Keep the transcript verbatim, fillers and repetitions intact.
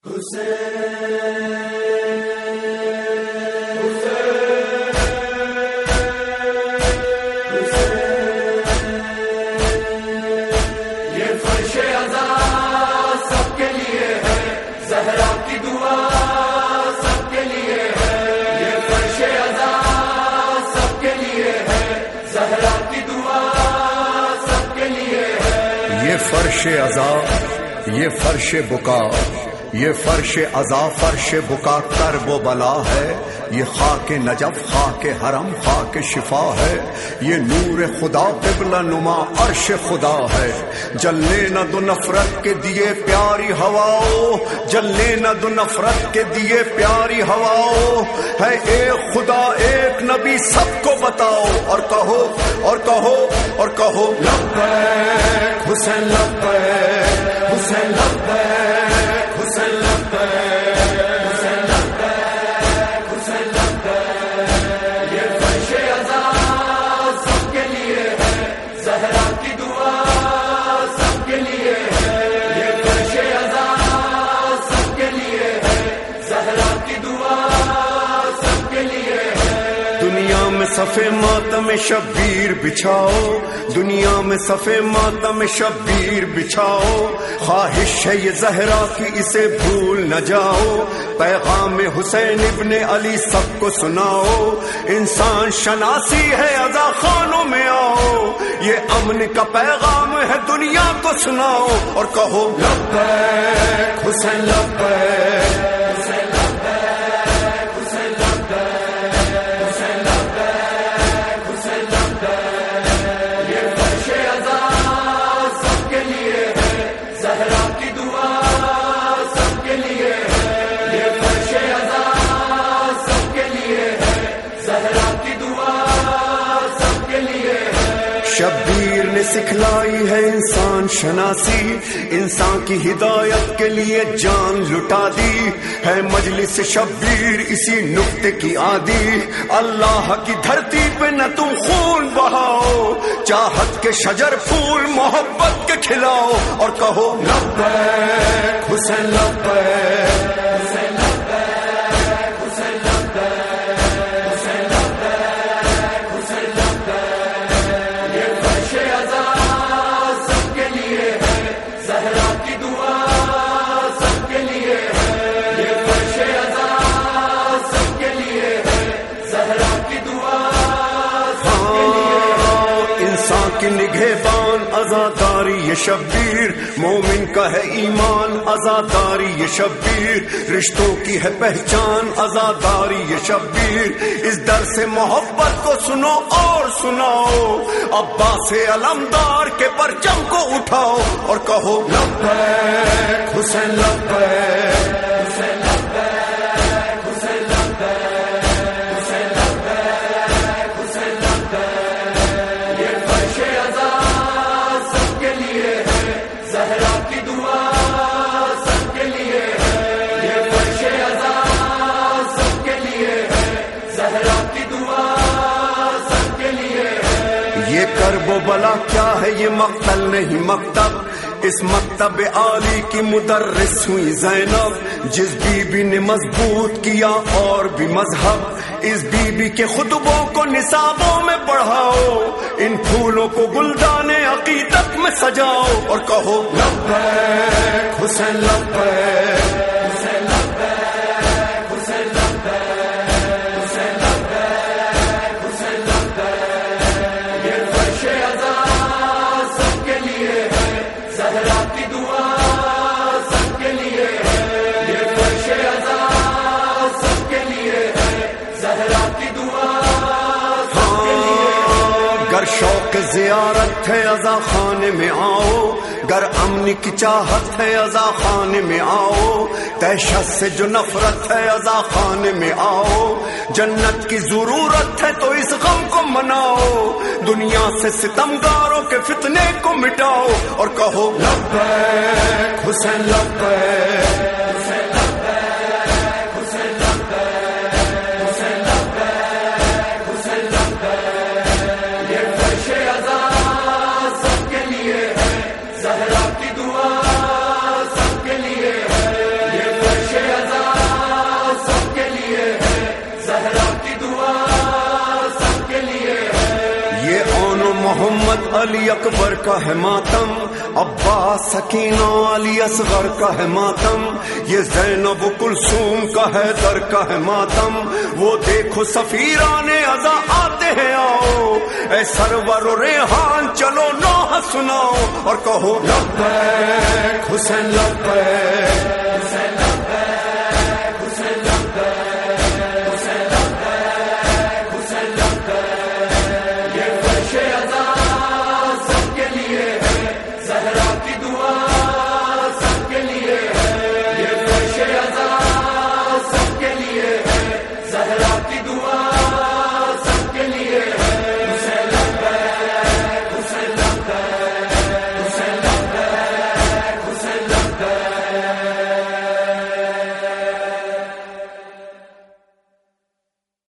فرش عزا یہ فرش بکا، یہ فرش عزا فرش بکا کرب و بلا ہے، یہ خاک نجف خاک حرم خاک شفا ہے، یہ نور خدا قبلہ نما عرش خدا ہے۔ جلنے نہ دو نفرت کے دیے پیاری ہواؤ، جلنے نہ دو نفرت کے دیے پیاری ہواؤ، ہے ایک خدا ایک نبی سب کو بتاؤ، اور کہو اور کہو اور کہو لبیک حسین لبیک حسین لبیک حسین لبیک حسین لبیک حسین لبیک۔ یہ فرش عزا سب کے لیے ہے، زہرا کی دعا سب کے لیے ہے، یہ فرش عزا سب کے لیے ہے، زہرا کی دعا سب کے لیے ہے۔ دنیا میں صفے ماتم شبیر بچھاؤ، دنیا میں صفے ماتم شبیر بچھاؤ، خواہش ہے یہ زہرا کی اسے بھول نہ جاؤ، پیغام حسین ابن علی سب کو سناؤ، انسان شناسی ہے عزا خانوں میں آؤ، یہ امن کا پیغام ہے دنیا کو سناؤ، اور کہو لبیک حسین لبیک حسین لبیک حسین لبیک حسین لبیک حسین لبیک۔ یہ فرش عزا سب کے لیے ہے، زہرا کی دعا سب کے لیے ہے، یہ فرش عزا سب کے لیے ہے، زہرا کی دعا سب کے لیے ہے۔ شبیر نے سکھلائی ہے انسان شناسی، انسان کی ہدایت کے لیے جان لٹا دی ہے مجلس شبیر اسی نقطے کی عادی، اللہ کی دھرتی پہ نہ تم خون بہاؤ، چاہت کے شجر پھول محبت کے کھلاؤ، اور کہو لبیک حسین لبیک حسین لبیک حسین لبیک حسین لبیک حسین لبیک۔ یہ فرش عزا سب کے لیے ہے، زہرا کی دعا سب کے لیے ہے، یہ فرش عزا سب کے لیے ہے، زہرا کی دعا سب کے لیے ہے۔ انسان کی نگہبان عزاداری یہ شبیر، مومن کا ہے ایمان عزاداری یہ شبیر، رشتوں کی ہے پہچان عزاداری یہ شبیر، اس در سے محبت کو سنو اور سناؤ، عباس علمدار کے پرچم کو اٹھاؤ، اور کہو لبیک حسین لبیک حسین لبیک حسین لبیک حسین لبیک حسین لبیک۔ یہ فرش عزا سب کے لیے ہے، زہرا کی دعا سب کے لیے ہے، یہ فرش عزا سب کے لیے ہے، زہرا کی دعا سب کے لیے ہے۔ یہ کرب و بلا کیا ہے یہ مقتل نہیں مکتب، اس مکتب عالی کی مدرس ہوئی زینب، جس بی بی نے مضبوط کیا اور بھی مذہب، اس بی بی کے خطبوں کو نصابوں میں پڑھاؤ، ان پھولوں کو گلدان عقیدت میں سجاؤ، اور کہو لبیک حسین لبیک حسین لبیک حسین لبیک حسین لبیک حسین لبیک۔ یہ فرش عزا سب کے لیے ہے، زہرا کی دعا سب کے لیے ہے، یہ فرش عزا سب کے لیے ہے، زہرا کی دعا سب کے لیے ہے۔ گر شوق زیارت ہے عزا خانے میں آؤ، گر امن کی چاہت ہے عزا خانے میں آؤ، دہشت سے جو نفرت ہے عزا خانے میں آؤ، جنت کی ضرورت ہے تو اس غم کو مناؤ، دنیا سے ستمگاروں کے فتنے کو مٹاؤ، اور کہو لبیک حسین لبیک حسین لبیک حسین لبیک حسین لبیک حسین لبیک۔ یہ فرش عزا سب کے لیے ہے، زہرا کی دعا سب کے لیے ہے، یہ فرش علی اکبر کا ہے ماتم، عباس سکینہ علی اصغر کا ہے ماتم، یہ زینب کلثوم کا ہے در کا ہے ماتم، وہ دیکھو سفیران عزا آتے ہیں آؤ، اے سرور و ریحان چلو نوحہ سناؤ اور کہو لبیک حسین لبیک